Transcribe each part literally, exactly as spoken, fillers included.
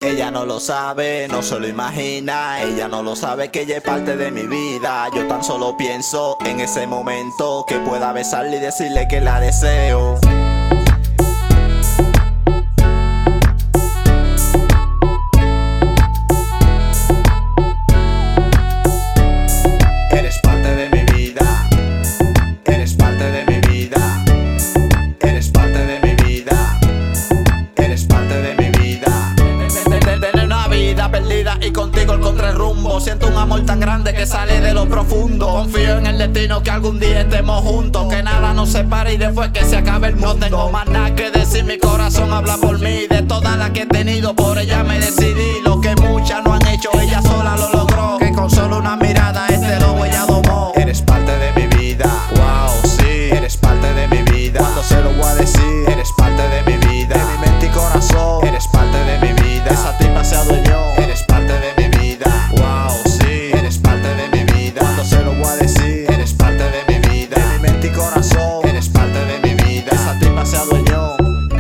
Ella no lo sabe, no se lo imagina. Ella no lo sabe que ella es parte de mi vida. Yo tan solo pienso en ese momento que pueda besarle y decirle que la deseo. Eres parte de mi vida. Eres parte de mi vida. Eres parte de mi vida. Eres parte de mi vida. Tener una vida perdida y contigo el contrarrumbo. Siento un amor tan grande que sale de lo profundo. Confío en el destino que algún día estemos juntos, que nada nos separe y después que se acabe el mundo. No tengo más nada que decir, mi corazón habla por mí. De todas las que he tenido, por ella me decidí. Lo que muchas no han hecho, ella sola lo logró. Que con solo una mirada este lobo ella domó. Eres parte de mi vida, wow, sí. Eres parte de mi vida, cuando se lo voy a decir. Eres parte de mi vida, de mi mente y corazón. Eres parte de mi vida, esa tipa se adueñó. Eres parte de mi vida, wow, sí. Eres parte de mi vida, cuando se lo voy a decir. Eres parte de mi vida, de mi mente y corazón. Eres parte de mi vida, esa tipa se adueñó.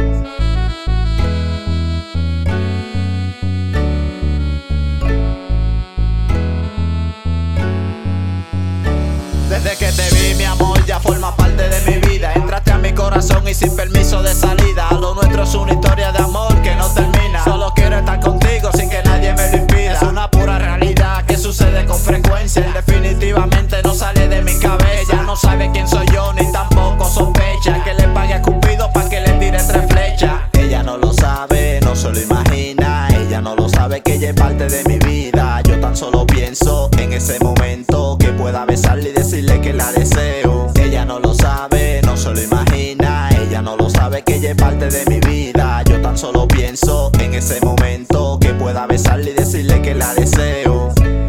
Desde que te vi, mi amor, ya forma parte de mi vida. Entraste a mi corazón y sin permiso de salida. Lo nuestro es una historia de amor que no termina. Solo quiero estar contigo sin que nadie me lo impida. Es una pura realidad que sucede con frecuencia. Definitivamente no sale de mi cabeza. Ella no sabe quién soy yo ni tampoco sospecha que le pague a Cupido pa' que le tire tres flechas. Ella no lo sabe, no se lo imagina. Ella no lo sabe que ella es parte de mi vida. Yo tan solo pienso en ese momento que pueda besarle y decirle que la deseo. Ella no lo sabe, no se lo imagina. Ella no lo sabe que ella es parte de mi vida. Yo tan solo pienso en ese momento que pueda besarle y decirle que la deseo.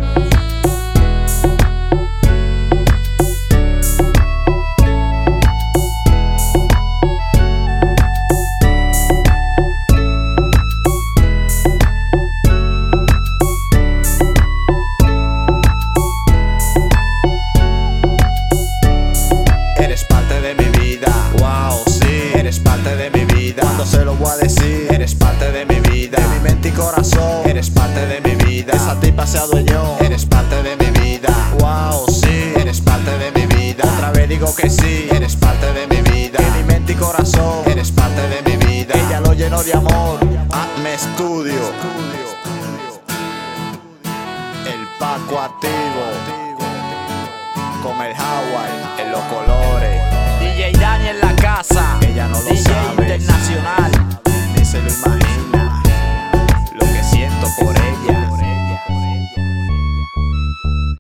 Eres parte de mi vida, wow, sí. Eres parte de mi vida, cuando se lo voy a decir. Eres parte de mi vida, de mi mente y corazón. Eres parte de mi vida, esa tipa se adueñó. Eres parte de mi vida, wow, sí. Eres parte de mi vida, otra vez digo que sí. Eres parte de mi vida, de mi mente y corazón. Eres parte de mi vida, ella lo llenó de amor. Atme Studio, el Paco activo, con el Howard en los colores. D J Dani en la casa, ella no lo D J sabe. Internacional, ni se lo imagina.